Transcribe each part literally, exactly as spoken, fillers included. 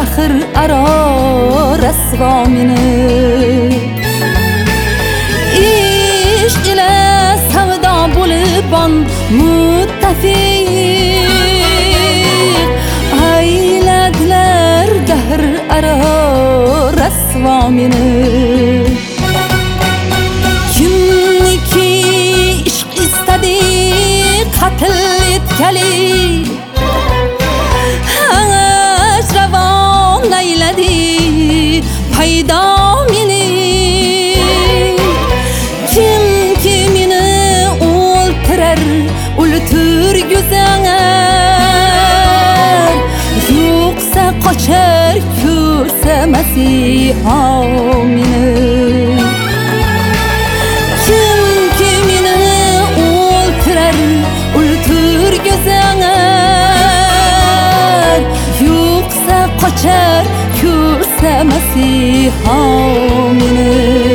dahr aro rasvo meni ishq ila savdo bo'libon muttafiq ayladilar dahr aro rasvo meni kimniki ishq istadi qatl etkali ravon ayladi paydo meni kimki meni o'ltirar o'ltirguzar yo'qsa qochar ko'rsa masiho meni kimki meni o'ltirar o'ltirguzar yo'qsa qochar ko'rsa masiho meni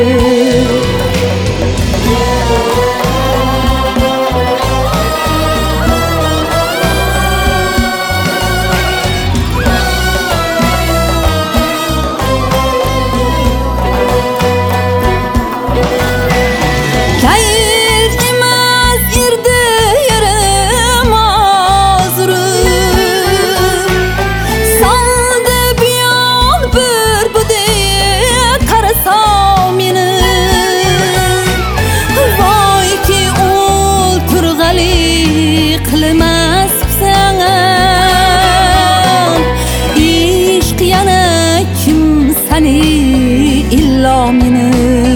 illo meni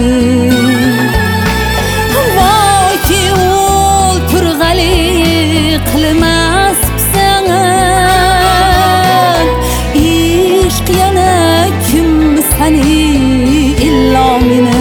voy ki o'ltirg'ali qilmassan ishq yana kim sani illo meni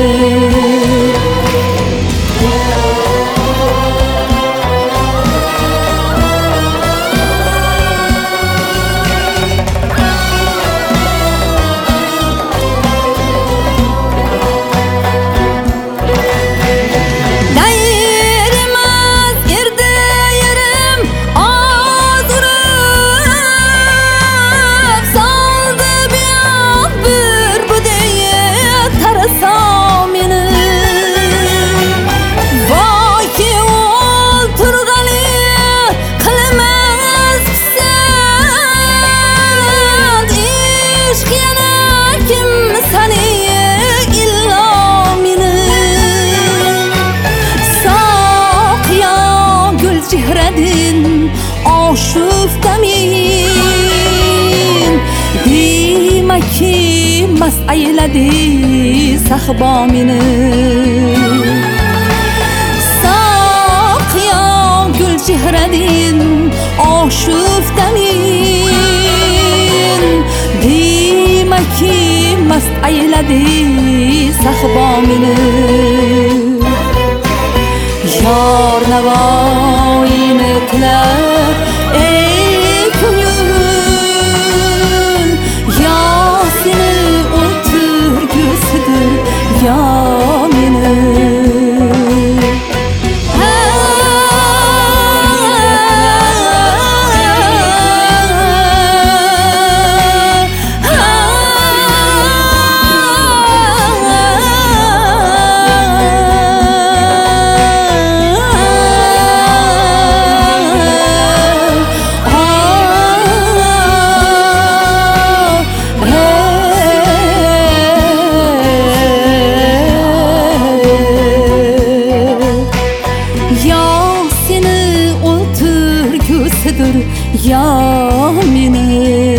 oshuftamin demakki mast ayladi sahbo meni soqiyo gul chehradin oshuftamin demakki mast ayladi sahbo meni yor navoiyni tilar ey ko'ngil yo seni o'ltirgusidir yo meni yo meni